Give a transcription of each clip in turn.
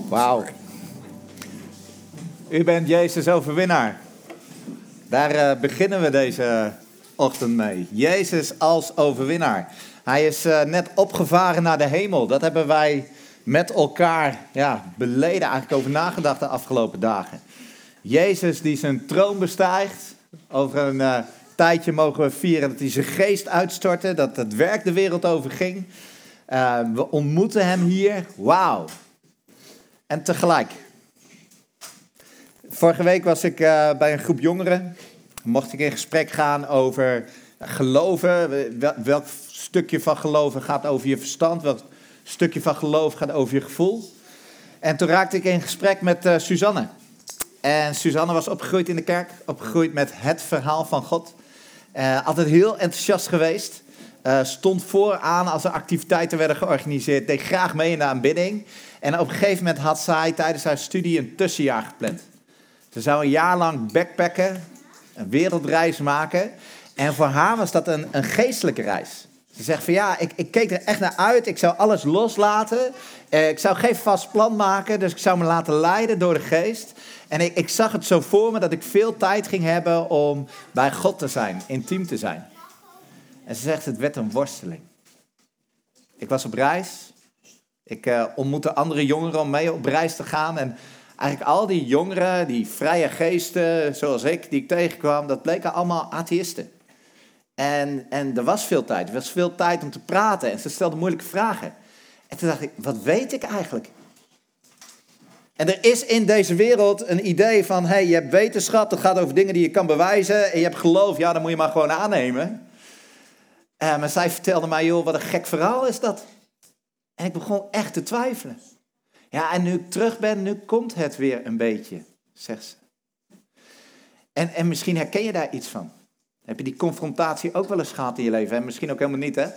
Wauw. U bent Jezus overwinnaar. Daar beginnen we deze ochtend mee. Jezus als overwinnaar. Hij is net opgevaren naar de hemel. Dat hebben wij met elkaar beleden, eigenlijk over nagedacht de afgelopen dagen. Jezus die zijn troon bestijgt. Over een tijdje mogen we vieren dat hij zijn geest uitstortte. Dat het werk de wereld over ging. We ontmoeten hem hier. Wauw. En tegelijk. Vorige week was ik bij een groep jongeren. Mocht ik in gesprek gaan over geloven. Welk stukje van geloven gaat over je verstand? Welk stukje van geloven gaat over je gevoel? En toen raakte ik in gesprek met Suzanne. En Suzanne was opgegroeid in de kerk. Opgegroeid met het verhaal van God. Altijd heel enthousiast geweest. Stond vooraan als er activiteiten werden georganiseerd. Deed graag mee in de aanbidding. En op een gegeven moment had zij tijdens haar studie een tussenjaar gepland. Ze zou een jaar lang backpacken, een wereldreis maken. En voor haar was dat een geestelijke reis. Ze zegt van ik keek er echt naar uit. Ik zou alles loslaten. Ik zou geen vast plan maken. Dus ik zou me laten leiden door de geest. En ik zag het zo voor me dat ik veel tijd ging hebben om bij God te zijn, intiem te zijn. En ze zegt, het werd een worsteling. Ik was op reis. Ik ontmoette andere jongeren om mee op reis te gaan. En eigenlijk al die jongeren, die vrije geesten zoals ik, die ik tegenkwam, dat bleken allemaal atheïsten. En er was veel tijd. Er was veel tijd om te praten. En ze stelden moeilijke vragen. En toen dacht ik, wat weet ik eigenlijk? En er is in deze wereld een idee van, je hebt wetenschap, dat gaat over dingen die je kan bewijzen. En je hebt geloof, dan moet je maar gewoon aannemen. Maar zij vertelde mij, joh, wat een gek verhaal is dat. En ik begon echt te twijfelen. Ja, en nu ik terug ben, nu komt het weer een beetje, zegt ze. En misschien herken je daar iets van. Heb je die confrontatie ook wel eens gehad in je leven? En misschien ook helemaal niet, hè?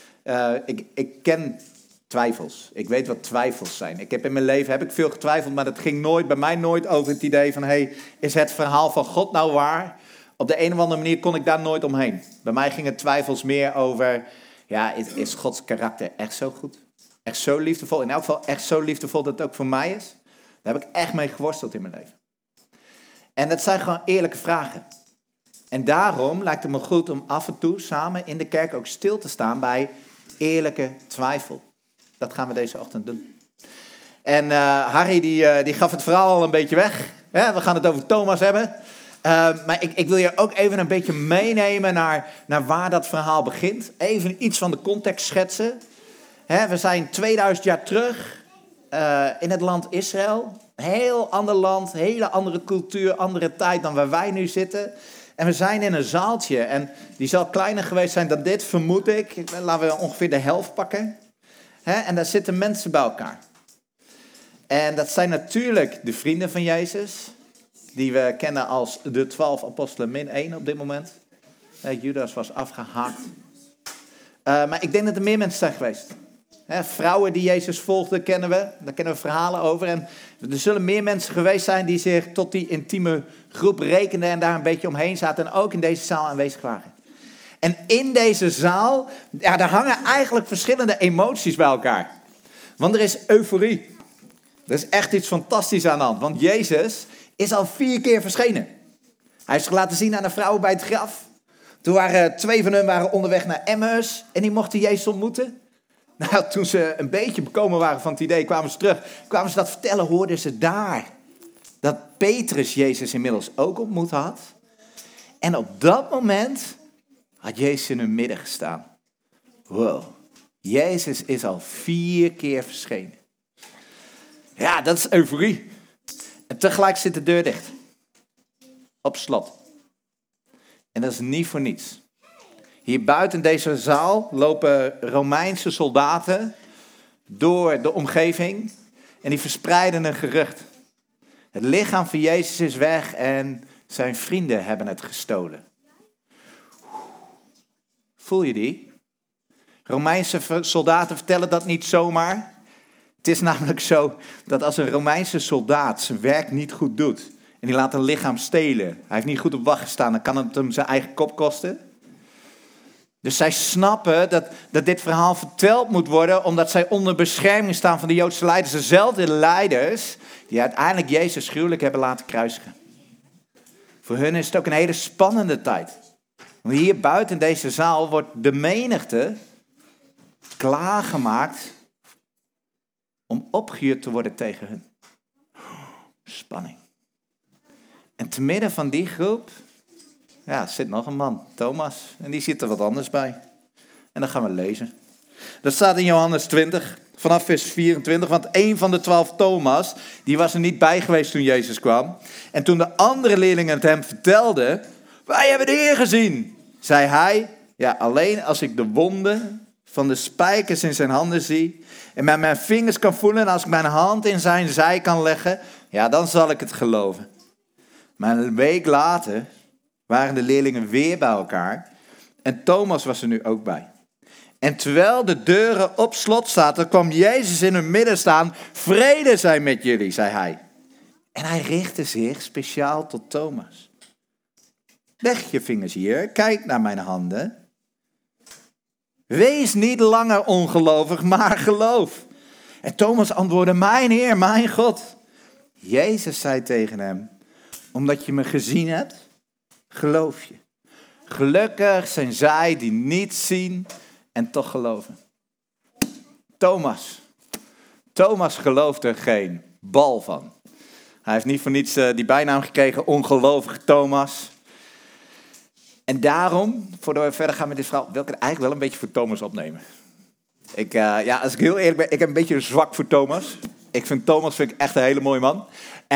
Ik ken twijfels. Ik weet wat twijfels zijn. In mijn leven veel getwijfeld, maar dat ging bij mij nooit over het idee van, is het verhaal van God nou waar? Op de een of andere manier kon ik daar nooit omheen. Bij mij gingen twijfels meer over, is Gods karakter echt zo goed? Echt zo liefdevol? In elk geval echt zo liefdevol dat het ook voor mij is? Daar heb ik echt mee geworsteld in mijn leven. En dat zijn gewoon eerlijke vragen. En daarom lijkt het me goed om af en toe samen in de kerk ook stil te staan bij eerlijke twijfel. Dat gaan we deze ochtend doen. En Harry die gaf het verhaal al een beetje weg. We gaan het over Thomas hebben. Maar ik wil je ook even een beetje meenemen naar waar dat verhaal begint. Even iets van de context schetsen. We zijn 2000 jaar terug in het land Israël. Een heel ander land, hele andere cultuur, andere tijd dan waar wij nu zitten. En we zijn in een zaaltje en die zal kleiner geweest zijn dan dit, vermoed ik. Laten we ongeveer de helft pakken. En daar zitten mensen bij elkaar. En dat zijn natuurlijk de vrienden van Jezus, die we kennen als de 12 apostelen min 1 op dit moment. Judas was afgehaakt. Maar ik denk dat er meer mensen zijn geweest. Vrouwen die Jezus volgden kennen we. Daar kennen we verhalen over. En er zullen meer mensen geweest zijn die zich tot die intieme groep rekenden en daar een beetje omheen zaten en ook in deze zaal aanwezig waren. En in deze zaal, daar hangen eigenlijk verschillende emoties bij elkaar. Want er is euforie. Er is echt iets fantastisch aan de hand. Want Jezus is al 4 keer verschenen. Hij heeft zich laten zien aan de vrouwen bij het graf. Toen waren 2 van hen waren onderweg naar Emmaus en die mochten Jezus ontmoeten. Nou, toen ze een beetje bekomen waren van het idee, kwamen ze terug. Kwamen ze dat vertellen, hoorden ze daar dat Petrus Jezus inmiddels ook ontmoet had. En op dat moment had Jezus in hun midden gestaan. Wow, Jezus is al 4 keer verschenen. Ja, dat is euforie. En tegelijk zit de deur dicht. Op slot. En dat is niet voor niets. Hier buiten deze zaal lopen Romeinse soldaten door de omgeving en die verspreiden een gerucht. Het lichaam van Jezus is weg en zijn vrienden hebben het gestolen. Voel je die? Romeinse soldaten vertellen dat niet zomaar. Het is namelijk zo dat als een Romeinse soldaat zijn werk niet goed doet en die laat een lichaam stelen, hij heeft niet goed op wacht gestaan, dan kan het hem zijn eigen kop kosten. Dus zij snappen dat dit verhaal verteld moet worden, omdat zij onder bescherming staan van de Joodse leiders. Dezelfde leiders die uiteindelijk Jezus gruwelijk hebben laten kruisigen. Voor hun is het ook een hele spannende tijd. Want hier buiten deze zaal wordt de menigte klaargemaakt om opgejuurd te worden tegen hun. Spanning. En te midden van die groep zit nog een man, Thomas. En die zit er wat anders bij. En dan gaan we lezen. Dat staat in Johannes 20, vanaf vers 24. Want een van de 12, Thomas, die was er niet bij geweest toen Jezus kwam. En toen de andere leerlingen het hem vertelden, wij hebben de Heer gezien, zei hij, alleen als ik de wonden van de spijkers in zijn handen zie en met mijn vingers kan voelen en als ik mijn hand in zijn zij kan leggen, dan zal ik het geloven. Maar een week later waren de leerlingen weer bij elkaar en Thomas was er nu ook bij. En terwijl de deuren op slot zaten, kwam Jezus in hun midden staan. Vrede zij met jullie, zei hij. En hij richtte zich speciaal tot Thomas. Leg je vingers hier, kijk naar mijn handen. Wees niet langer ongelovig, maar geloof. En Thomas antwoordde, mijn Heer, mijn God. Jezus zei tegen hem, omdat je me gezien hebt, geloof je. Gelukkig zijn zij die niet zien en toch geloven. Thomas geloofde er geen bal van. Hij heeft niet voor niets die bijnaam gekregen, ongelovige Thomas. En daarom, voordat we verder gaan met dit verhaal, wil ik het eigenlijk wel een beetje voor Thomas opnemen. Als ik heel eerlijk ben, ik heb een beetje een zwak voor Thomas. Ik vind Thomas echt een hele mooie man.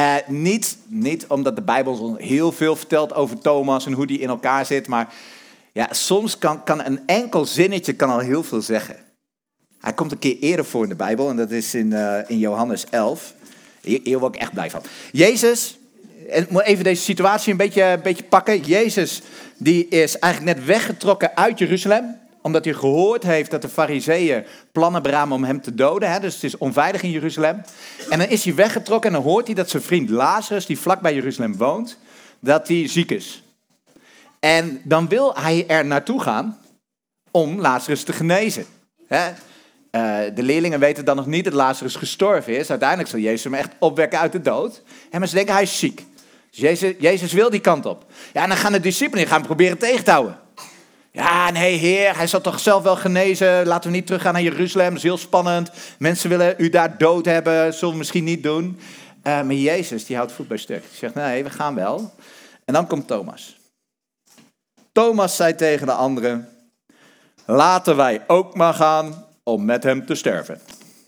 Niet omdat de Bijbel ons heel veel vertelt over Thomas en hoe die in elkaar zit, maar soms kan een enkel zinnetje al heel veel zeggen. Hij komt een keer eerder voor in de Bijbel en dat is in Johannes 11. Hier word ik echt blij van. Jezus, en moet even deze situatie een beetje pakken. Jezus die is eigenlijk net weggetrokken uit Jeruzalem, omdat hij gehoord heeft dat de Farizeeën plannen beramen om hem te doden. Dus het is onveilig in Jeruzalem. En dan is hij weggetrokken en dan hoort hij dat zijn vriend Lazarus, die vlakbij Jeruzalem woont, dat hij ziek is. En dan wil hij er naartoe gaan om Lazarus te genezen. De leerlingen weten dan nog niet dat Lazarus gestorven is. Uiteindelijk zal Jezus hem echt opwekken uit de dood. Maar ze denken hij is ziek. Dus Jezus wil die kant op. En dan gaan de discipelen gaan proberen tegen te houden. Ja, nee Heer, hij zal toch zelf wel genezen. Laten we niet teruggaan naar Jeruzalem, dat is heel spannend. Mensen willen u daar dood hebben, zullen we misschien niet doen. Maar Jezus die houdt voet bij stuk. Hij zegt nee, we gaan wel. En dan komt Thomas. Thomas zei tegen de anderen, laten wij ook maar gaan om met hem te sterven.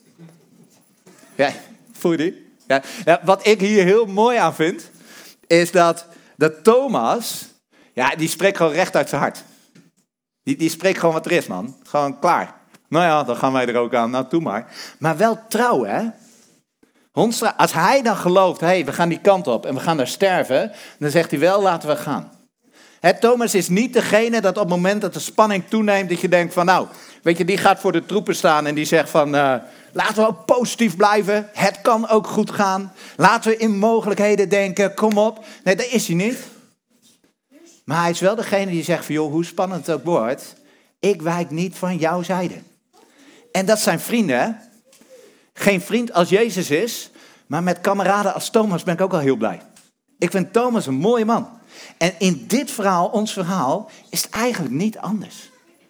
Ja, voel je die? Ja, wat ik hier heel mooi aan vind, is dat Thomas, die spreekt gewoon recht uit zijn hart. Die spreekt gewoon wat er is, man. Gewoon klaar. Nou ja, dan gaan wij er ook aan. Nou, doe maar. Maar wel trouw, hè? Hondstra, als hij dan gelooft, we gaan die kant op en we gaan daar sterven, dan zegt hij wel, laten we gaan. Thomas is niet degene dat op het moment dat de spanning toeneemt, dat je denkt van nou, weet je, die gaat voor de troepen staan en die zegt van laten we ook positief blijven. Het kan ook goed gaan. Laten we in mogelijkheden denken, kom op. Nee, dat is hij niet. Maar hij is wel degene die zegt van joh, hoe spannend het ook wordt, ik wijk niet van jouw zijde. En dat zijn vrienden, hè? Geen vriend als Jezus is, maar met kameraden als Thomas ben ik ook al heel blij. Ik vind Thomas een mooie man. En in dit verhaal, ons verhaal, is het eigenlijk niet anders.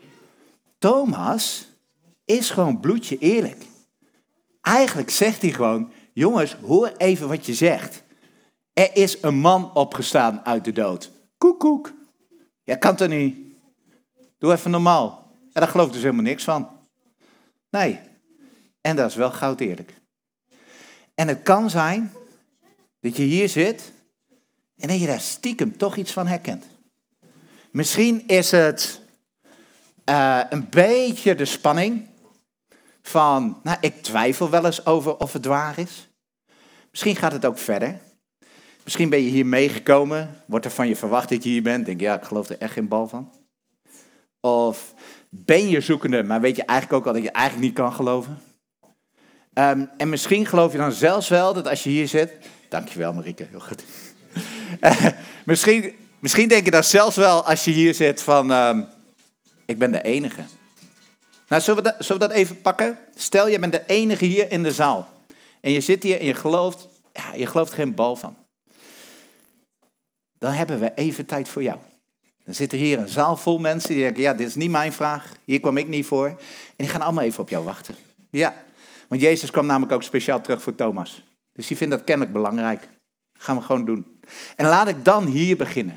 Thomas is gewoon bloedje eerlijk. Eigenlijk zegt hij gewoon, jongens, hoor even wat je zegt. Er is een man opgestaan uit de dood. Koek, koek. Ja, kan toch niet? Doe even normaal. En daar gelooft dus helemaal niks van. Nee. En dat is wel goud eerlijk. En het kan zijn dat je hier zit en dat je daar stiekem toch iets van herkent. Misschien is het een beetje de spanning van, nou, ik twijfel wel eens over of het waar is. Misschien gaat het ook verder. Misschien ben je hier meegekomen, wordt er van je verwacht dat je hier bent. Denk je, ja, ik geloof er echt geen bal van. Of ben je zoekende, maar weet je eigenlijk ook al dat je eigenlijk niet kan geloven. En misschien geloof je dan zelfs wel dat als je hier zit. Dankjewel Marieke, heel goed. Misschien denk je dan zelfs wel als je hier zit van. Ik ben de enige. Nou, zullen we dat even pakken? Stel, je bent de enige hier in de zaal. En je zit hier en je gelooft geen bal van. Dan hebben we even tijd voor jou. Dan zit er hier een zaal vol mensen die denken, ja, dit is niet mijn vraag. Hier kwam ik niet voor. En die gaan allemaal even op jou wachten. Ja, want Jezus kwam namelijk ook speciaal terug voor Thomas. Dus die vindt dat kennelijk belangrijk. Gaan we gewoon doen. En laat ik dan hier beginnen.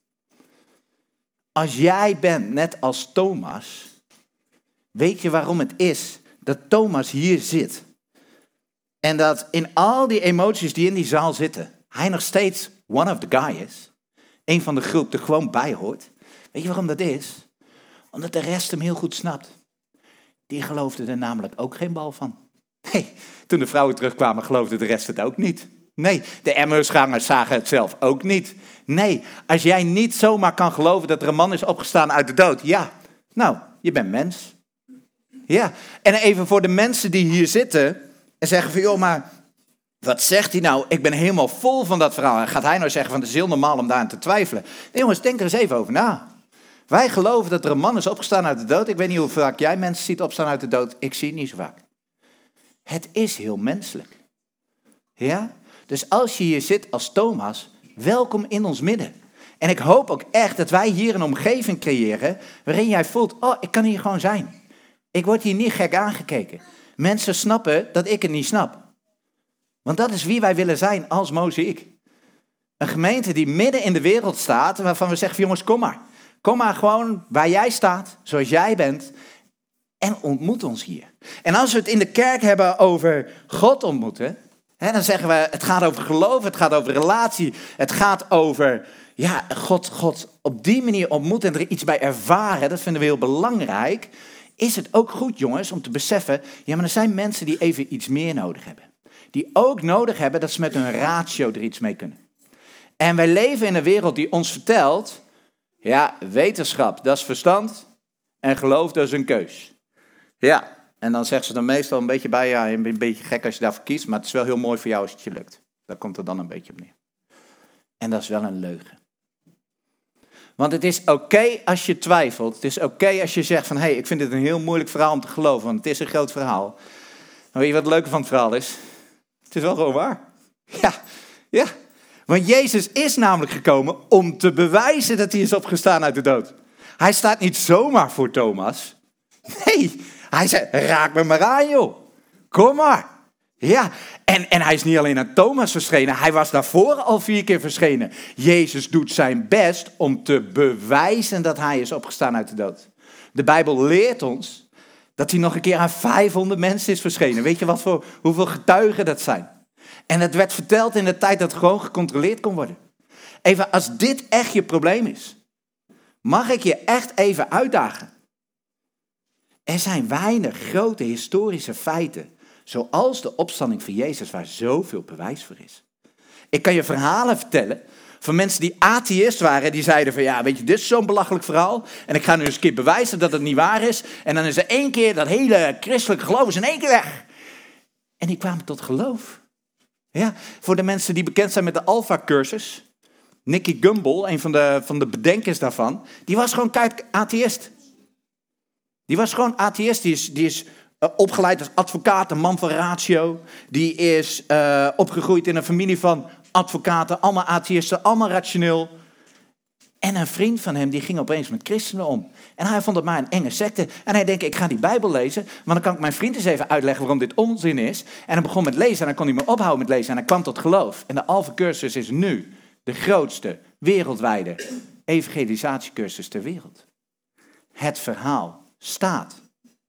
Als jij bent net als Thomas, weet je waarom het is dat Thomas hier zit? En dat in al die emoties die in die zaal zitten, hij nog steeds one of the guy is. Een van de groep er gewoon bij hoort. Weet je waarom dat is? Omdat de rest hem heel goed snapt. Die geloofde er namelijk ook geen bal van. Nee, toen de vrouwen terugkwamen geloofde de rest het ook niet. Nee, de Emmausgangers zagen het zelf ook niet. Nee, als jij niet zomaar kan geloven dat er een man is opgestaan uit de dood. Ja, nou, je bent mens. Ja, en even voor de mensen die hier zitten en zeggen van, joh, maar wat zegt hij nou? Ik ben helemaal vol van dat verhaal. En gaat hij nou zeggen van, het is heel normaal om daaraan te twijfelen? Nee jongens, denk er eens even over na. Wij geloven dat er een man is opgestaan uit de dood. Ik weet niet hoe vaak jij mensen ziet opstaan uit de dood. Ik zie het niet zo vaak. Het is heel menselijk. Ja? Dus als je hier zit als Thomas, welkom in ons midden. En ik hoop ook echt dat wij hier een omgeving creëren waarin jij voelt, oh, ik kan hier gewoon zijn. Ik word hier niet gek aangekeken. Mensen snappen dat ik het niet snap. Want dat is wie wij willen zijn als Mozaïek. Een gemeente die midden in de wereld staat, waarvan we zeggen, jongens, kom maar. Kom maar gewoon waar jij staat, zoals jij bent, en ontmoet ons hier. En als we het in de kerk hebben over God ontmoeten, dan zeggen we, het gaat over geloof, het gaat over relatie, het gaat over, ja, God op die manier ontmoeten en er iets bij ervaren, dat vinden we heel belangrijk. Is het ook goed, jongens, om te beseffen, ja, maar er zijn mensen die even iets meer nodig hebben. Die ook nodig hebben dat ze met hun ratio er iets mee kunnen. En wij leven in een wereld die ons vertelt, ja, wetenschap, dat is verstand en geloof, dat is een keus. Ja, en dan zeggen ze dan meestal een beetje bij, ja, je bent een beetje gek als je daarvoor kiest, maar het is wel heel mooi voor jou als het je lukt. Daar komt het dan een beetje op neer. En dat is wel een leugen. Want het is oké als je twijfelt, het is oké als je zegt van, ik vind dit een heel moeilijk verhaal om te geloven, want het is een groot verhaal. Maar weet je wat het leuke van het verhaal is? Het is wel gewoon waar. Ja. Want Jezus is namelijk gekomen om te bewijzen dat hij is opgestaan uit de dood. Hij staat niet zomaar voor Thomas. Nee, hij zei, raak me maar aan, joh. Kom maar. Ja, en hij is niet alleen aan Thomas verschenen, hij was daarvoor al 4 keer verschenen. Jezus doet zijn best om te bewijzen dat hij is opgestaan uit de dood. De Bijbel leert ons dat hij nog een keer aan 500 mensen is verschenen. Weet je hoeveel getuigen dat zijn? En het werd verteld in de tijd dat het gewoon gecontroleerd kon worden. Even, als dit echt je probleem is, mag ik je echt even uitdagen. Er zijn weinig grote historische feiten, zoals de opstanding van Jezus, waar zoveel bewijs voor is. Ik kan je verhalen vertellen van mensen die atheïst waren, die zeiden van, ja, weet je, dit is zo'n belachelijk verhaal, en ik ga nu eens een keer bewijzen dat het niet waar is, en dan is er 1 keer, dat hele christelijke geloof is in 1 keer weg. En die kwamen tot geloof. Ja, voor de mensen die bekend zijn met de Alpha-cursus, Nicky Gumbel, een van de bedenkers daarvan, die was gewoon atheïst. Die was gewoon atheïst, die is opgeleid als advocaat, een man van ratio. Die is opgegroeid in een familie van advocaten, allemaal atheïsten, allemaal rationeel. En een vriend van hem, die ging opeens met christenen om. En hij vond het maar een enge secte. En hij denkt, ik ga die Bijbel lezen, want dan kan ik mijn vriend eens even uitleggen waarom dit onzin is. En hij begon met lezen en dan kon hij me ophouden met lezen en hij kwam tot geloof. En de Alpha-cursus is nu de grootste wereldwijde evangelisatiecursus ter wereld. Het verhaal staat.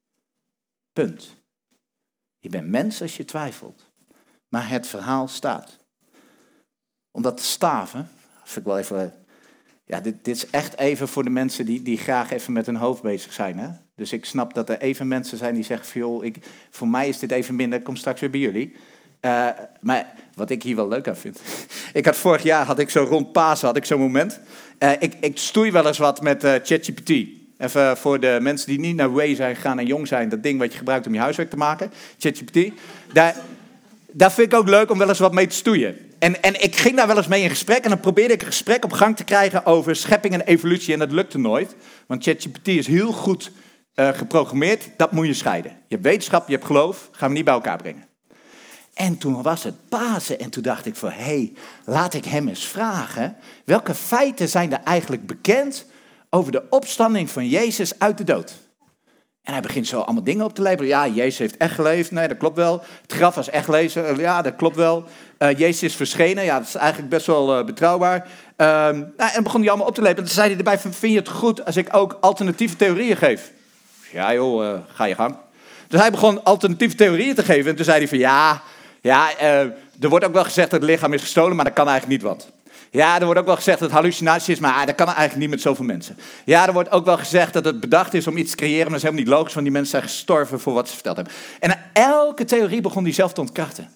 Punt. Je bent mens als je twijfelt. Maar het verhaal staat. Om dat te staven, vind ik wel even... Ja, dit is echt even voor de mensen die graag even met hun hoofd bezig zijn. Hè? Dus ik snap dat er even mensen zijn die zeggen... Van, joh, voor mij is dit even minder, ik kom straks weer bij jullie. Maar wat ik hier wel leuk aan vind... Vorig jaar zo rond Pasen zo'n moment. Ik stoei wel eens wat met ChatGPT. Even voor de mensen die niet naar Way zijn gegaan en jong zijn... dat ding wat je gebruikt om je huiswerk te maken. ChatGPT. Daar vind ik ook leuk om wel eens wat mee te stoeien. En ik ging daar wel eens mee in gesprek en dan probeerde ik een gesprek op gang te krijgen over schepping en evolutie en dat lukte nooit. Want ChatGPT is heel goed geprogrammeerd, dat moet je scheiden. Je hebt wetenschap, je hebt geloof, gaan we niet bij elkaar brengen. En toen was het Pasen en toen dacht ik van, laat ik hem eens vragen, welke feiten zijn er eigenlijk bekend over de opstanding van Jezus uit de dood? En hij begint zo allemaal dingen op te lepelen. Ja, Jezus heeft echt geleefd. Nee, dat klopt wel. Het graf was echt lezen. Ja, dat klopt wel. Jezus is verschenen. Ja, dat is eigenlijk best wel betrouwbaar. En begon hij allemaal op te lepelen. En toen zei hij erbij van, vind je het goed als ik ook alternatieve theorieën geef? Ja joh, ga je gang. Dus hij begon alternatieve theorieën te geven. En toen zei hij van, er wordt ook wel gezegd dat het lichaam is gestolen, maar dat kan eigenlijk niet wat. Ja, er wordt ook wel gezegd dat het hallucinatie is, maar dat kan eigenlijk niet met zoveel mensen. Ja, er wordt ook wel gezegd dat het bedacht is om iets te creëren, maar dat is helemaal niet logisch, want die mensen zijn gestorven voor wat ze verteld hebben. En aan elke theorie begon hij zelf te ontkrachten.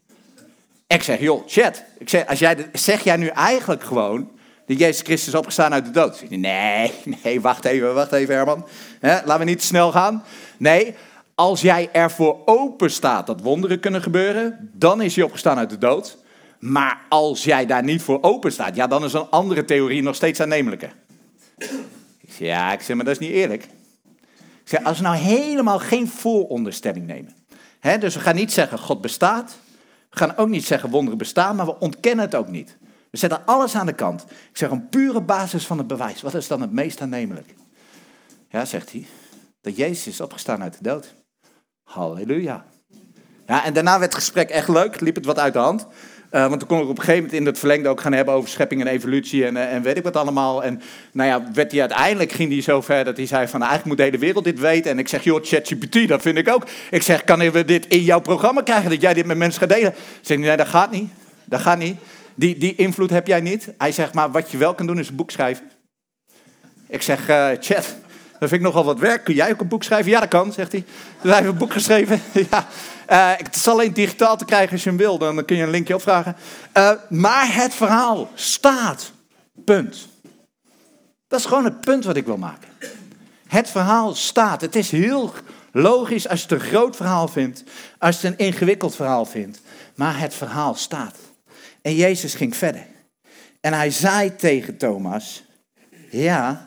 Ik zeg, joh, chat. Ik zeg, zeg jij nu eigenlijk gewoon dat Jezus Christus is opgestaan uit de dood? Nee, wacht even Herman. Laten we niet te snel gaan. Nee, als jij ervoor open staat dat wonderen kunnen gebeuren, dan is hij opgestaan uit de dood. Maar als jij daar niet voor open staat, ja, dan is een andere theorie nog steeds aannemelijker. Ik zeg, maar dat is niet eerlijk. Ik zeg, als we nou helemaal geen vooronderstelling nemen. Dus we gaan niet zeggen, God bestaat. We gaan ook niet zeggen, wonderen bestaan, maar we ontkennen het ook niet. We zetten alles aan de kant. Ik zeg, een pure basis van het bewijs. Wat is dan het meest aannemelijk? Ja, zegt hij, dat Jezus is opgestaan uit de dood. Halleluja. Ja, en daarna werd het gesprek echt leuk, liep het wat uit de hand. Want toen kon ik op een gegeven moment in het verlengde ook gaan hebben over schepping en evolutie en weet ik wat allemaal. En nou ja, uiteindelijk ging hij zo ver dat hij zei van eigenlijk moet de hele wereld dit weten. En ik zeg, joh, ChatGPT, dat vind ik ook. Ik zeg, kunnen we dit in jouw programma krijgen, dat jij dit met mensen gaat delen? Ze zeggen, nee, dat gaat niet. Die invloed heb jij niet. Hij zegt, maar wat je wel kan doen is een boek schrijven. Ik zeg, chat, dat vind ik nogal wat werk. Kun jij ook een boek schrijven? Ja, dat kan, zegt hij. Dus hij heeft een boek geschreven. Ja. Het is alleen digitaal te krijgen als je hem wil. Dan kun je een linkje opvragen. Maar het verhaal staat. Punt. Dat is gewoon het punt wat ik wil maken. Het verhaal staat. Het is heel logisch als je het een groot verhaal vindt. Als je het een ingewikkeld verhaal vindt. Maar het verhaal staat. En Jezus ging verder. En hij zei tegen Thomas. Ja.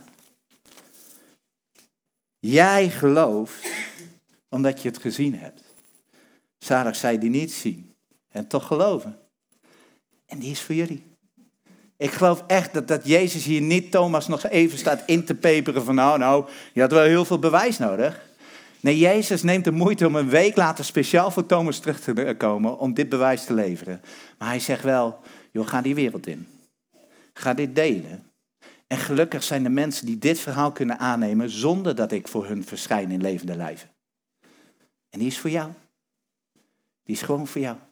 Jij gelooft omdat je het gezien hebt. Zalig zij die niet zien en toch geloven. En die is voor jullie. Ik geloof echt dat Jezus hier niet Thomas nog even staat in te peperen van nou, je had wel heel veel bewijs nodig. Nee, Jezus neemt de moeite om een week later speciaal voor Thomas terug te komen om dit bewijs te leveren. Maar hij zegt wel, joh, ga die wereld in. Ga dit delen. En gelukkig zijn de mensen die dit verhaal kunnen aannemen zonder dat ik voor hun verschijn in levende lijven. En die is voor jou. Die is gewoon voor jou.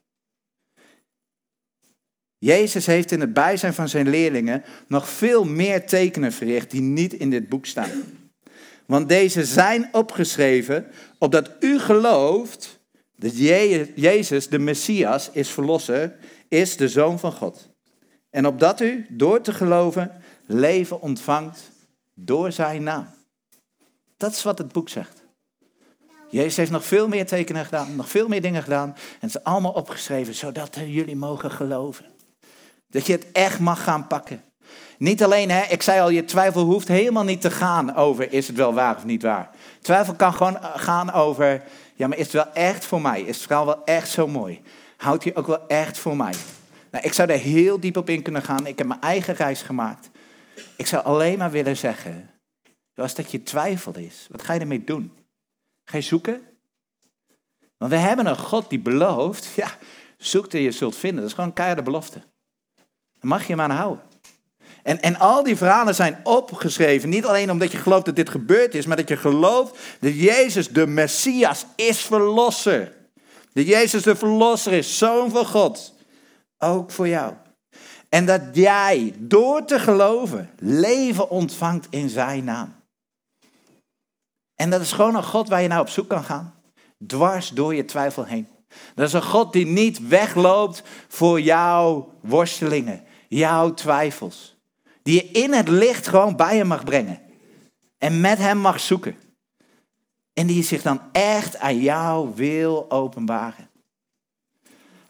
Jezus heeft in het bijzijn van zijn leerlingen nog veel meer tekenen verricht die niet in dit boek staan. Want deze zijn opgeschreven opdat u gelooft dat Jezus, de Messias, is verlosser, is de Zoon van God. En opdat u, door te geloven, leven ontvangt door zijn naam. Dat is wat het boek zegt. Jezus heeft nog veel meer tekenen gedaan, nog veel meer dingen gedaan. En het is allemaal opgeschreven, zodat jullie mogen geloven. Dat je het echt mag gaan pakken. Niet alleen, ik zei al, je twijfel hoeft helemaal niet te gaan over, is het wel waar of niet waar. Twijfel kan gewoon gaan over, ja, maar is het wel echt voor mij? Is het verhaal wel echt zo mooi? Houdt hij ook wel echt voor mij? Nou, ik zou daar heel diep op in kunnen gaan. Ik heb mijn eigen reis gemaakt. Ik zou alleen maar willen zeggen, als dat je twijfel is, wat ga je ermee doen? Ga je zoeken? Want we hebben een God die belooft, ja, zoek en je zult vinden. Dat is gewoon een keiharde belofte. Daar mag je hem aan houden. En al die verhalen zijn opgeschreven, niet alleen omdat je gelooft dat dit gebeurd is, maar dat je gelooft dat Jezus de Messias is verlosser. Dat Jezus de verlosser is, Zoon van God. Ook voor jou. En dat jij, door te geloven, leven ontvangt in zijn naam. En dat is gewoon een God waar je naar op zoek kan gaan. Dwars door je twijfel heen. Dat is een God die niet wegloopt voor jouw worstelingen, jouw twijfels. Die je in het licht gewoon bij hem mag brengen. En met hem mag zoeken. En die zich dan echt aan jou wil openbaren.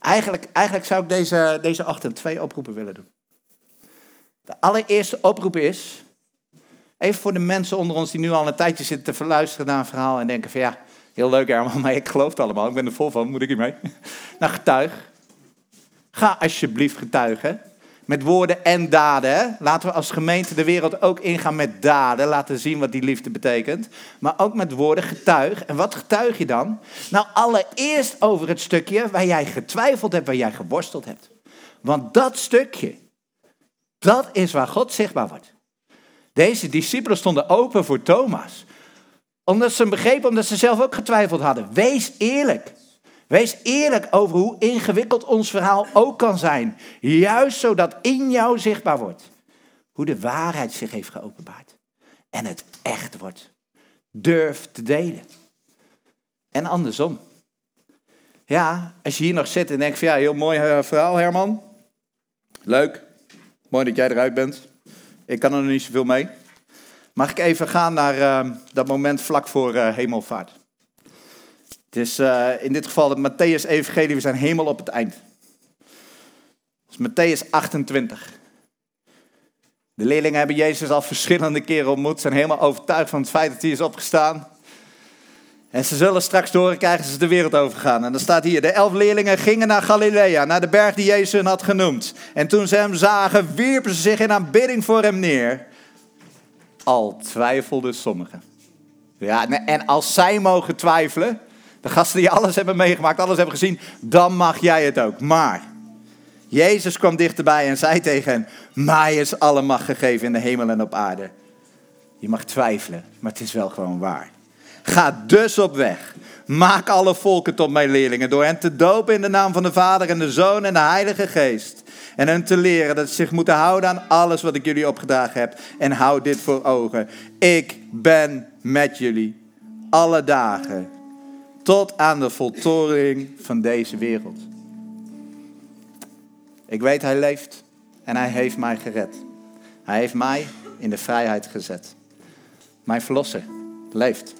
Eigenlijk zou ik deze ochtend 2 oproepen willen doen. De allereerste oproep is, even voor de mensen onder ons die nu al een tijdje zitten te verluisteren naar een verhaal en denken van ja, heel leuk Herman, maar ik geloof het allemaal, ik ben er vol van, moet ik hiermee? Nou, getuig. Ga alsjeblieft getuigen. Met woorden en daden. Hè? Laten we als gemeente de wereld ook ingaan met daden. Laten zien wat die liefde betekent. Maar ook met woorden getuig. En wat getuig je dan? Nou, allereerst over het stukje waar jij getwijfeld hebt, waar jij geworsteld hebt. Want dat stukje, dat is waar God zichtbaar wordt. Deze discipelen stonden open voor Thomas. Omdat ze hem begrepen, omdat ze zelf ook getwijfeld hadden. Wees eerlijk. Wees eerlijk over hoe ingewikkeld ons verhaal ook kan zijn. Juist zodat in jou zichtbaar wordt hoe de waarheid zich heeft geopenbaard. En het echt wordt. Durf te delen. En andersom. Ja, als je hier nog zit en denkt van ja, heel mooi verhaal Herman. Leuk. Mooi dat jij eruit bent. Ik kan er nog niet zoveel mee. Mag ik even gaan naar dat moment vlak voor hemelvaart. Het is in dit geval het Mattheüs-evangelie, we zijn helemaal op het eind. Het is Mattheüs 28. De leerlingen hebben Jezus al verschillende keren ontmoet, zijn helemaal overtuigd van het feit dat hij is opgestaan. En ze zullen straks te horen krijgen dat ze de wereld overgaan. En dan staat hier, de 11 leerlingen gingen naar Galilea, naar de berg die Jezus hun had genoemd. En toen ze hem zagen, wierpen ze zich in aanbidding voor hem neer. Al twijfelden sommigen. Ja, en als zij mogen twijfelen, de gasten die alles hebben meegemaakt, alles hebben gezien, dan mag jij het ook. Maar Jezus kwam dichterbij en zei tegen hen, mij is alle macht gegeven in de hemel en op aarde. Je mag twijfelen, maar het is wel gewoon waar. Ga dus op weg. Maak alle volken tot mijn leerlingen door hen te dopen in de naam van de Vader en de Zoon en de Heilige Geest. En hen te leren dat ze zich moeten houden aan alles wat ik jullie opgedragen heb. En houd dit voor ogen. Ik ben met jullie alle dagen. Tot aan de voltooiing van deze wereld. Ik weet, hij leeft en hij heeft mij gered. Hij heeft mij in de vrijheid gezet. Mijn verlosser leeft.